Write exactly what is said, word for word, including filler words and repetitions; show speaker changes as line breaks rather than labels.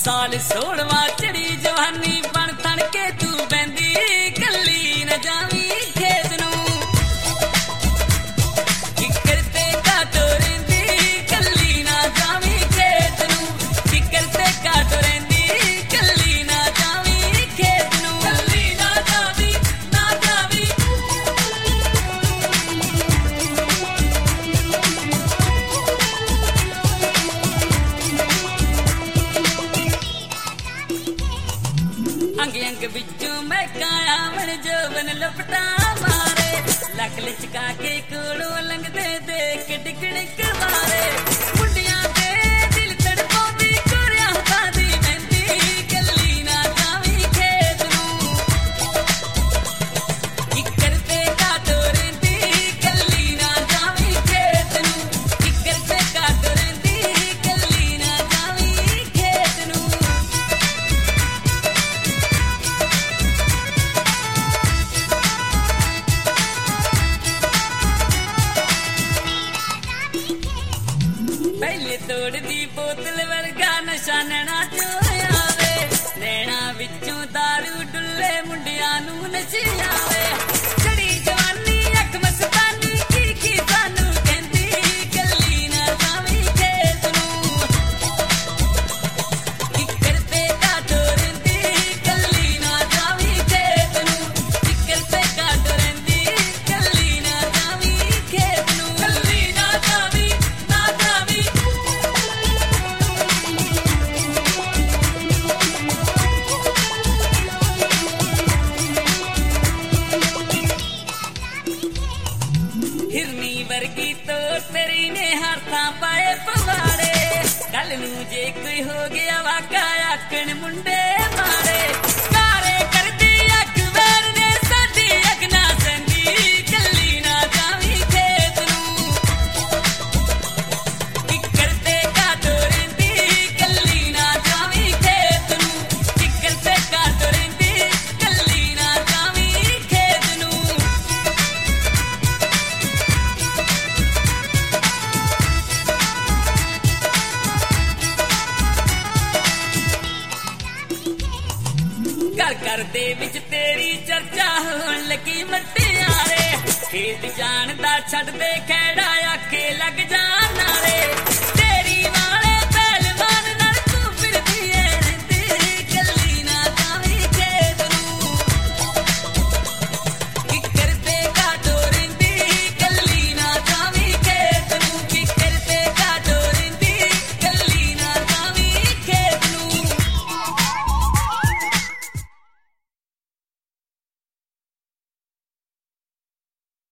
साल सोलवा चढ़ी जवानी बन तन के तू बहंदी कली न जावी खेत नू किकर ते काटो रहिंदी कली ना जावी खेत नू किकर ते काटो रहिंदी कली ना जावी खेत नू कली ना जावी ना जावी अंग अंग बिचू मैं काया मन जोबन लपटा मारे लक लिचका के कोड़ो लंग दे दे के डिकड़िक मारे मुंडियां दे दिल तड़पाती कोरिया बादी मेहंदी कली ना जावी खेत नू किकर ते काटो रहिंदी कली ना जावी खेत नू किकर ते काटो रहिंदी कली ना जावी खेत नू पहले तोड़ दी बोतल वर्गा नशानना चोयावे नैना विचों दारू डुल्ले मुंडियां नू नचियावे चढ़ी जवानी अख मस्तानी की की सानू कहंदी कली ना जावी खेत नू किकर ते काटो रहिंदी कली ना जावी खेत नू किकर ते काटो रहिंदी कली ना जावी खेत नू कली ना जावी ना जावी हिरनी वर्गी तो तेरी ने हाथा पाए पवाड़े कल नू जे कोई हो गया वाका आखण मुंडे मारे कारे कर दी अख वैर ने साडी अख ना संदी कली ना जावी खेत नू किकर ते काटो रहिंदी कली ना जावी खेत नू किकर ते काटो रहिंदी कली ना जावी खेत नू घर घर दे विच तेरी चर्चा होण लगी मटियारे खेत जान दा छड्ड दे खैड़ा आखे लग जाना रे।